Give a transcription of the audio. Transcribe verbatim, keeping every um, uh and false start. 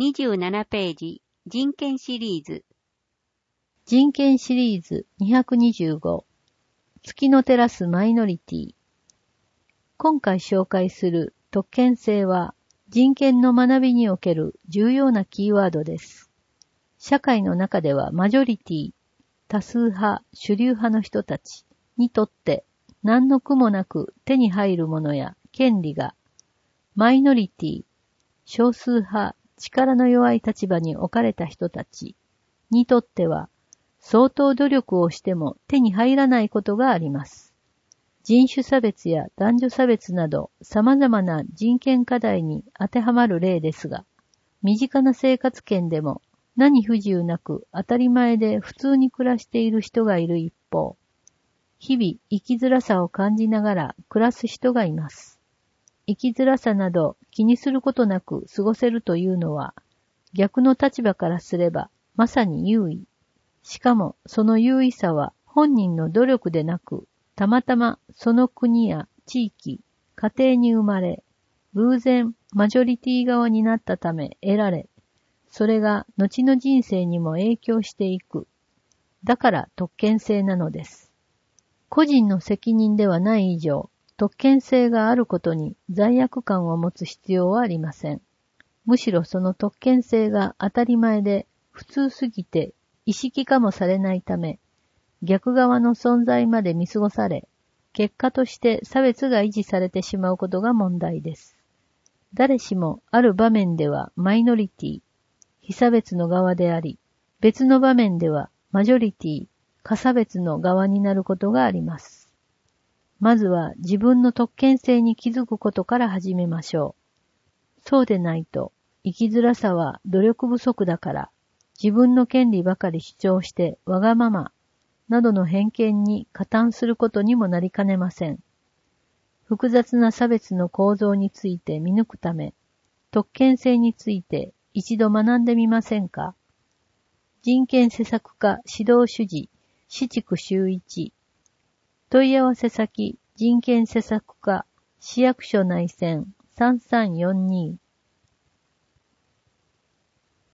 にじゅうななページ、人権シリーズ。 人権シリーズにひゃくにじゅうご、月の照らすマイノリティ。今回紹介する特権性は、人権の学びにおける重要なキーワードです。社会の中ではマジョリティ、多数派、主流派の人たちにとって何の苦もなく手に入るものや権利が、マイノリティ、少数派、力の弱い立場に置かれた人たちにとっては、相当努力をしても手に入らないことがあります。人種差別や男女差別など様々な人権課題に当てはまる例ですが、身近な生活圏でも何不自由なく当たり前で普通に暮らしている人がいる一方、日々生きづらさを感じながら暮らす人がいます。生きづらさなど気にすることなく過ごせるというのは、逆の立場からすればまさに優位。しかもその優位さは本人の努力でなく、たまたまその国や地域、家庭に生まれ、偶然マジョリティ側になったため得られ、それが後の人生にも影響していく。だから特権性なのです。個人の責任ではない以上、特権性があることに罪悪感を持つ必要はありません。むしろその特権性が当たり前で普通すぎて意識化もされないため、逆側の存在まで見過ごされ、結果として差別が維持されてしまうことが問題です。誰しもある場面ではマイノリティ、非差別の側であり、別の場面ではマジョリティ、過差別の側になることがあります。まずは自分の特権性に気づくことから始めましょう。そうでないと、生きづらさは努力不足だから、自分の権利ばかり主張してわがまま、などの偏見に加担することにもなりかねません。複雑な差別の構造について見抜くため、特権性について一度学んでみませんか？人権施策課指導主事、四畜周一。問い合わせ先、人権施策課、市役所内線さんさんよんに。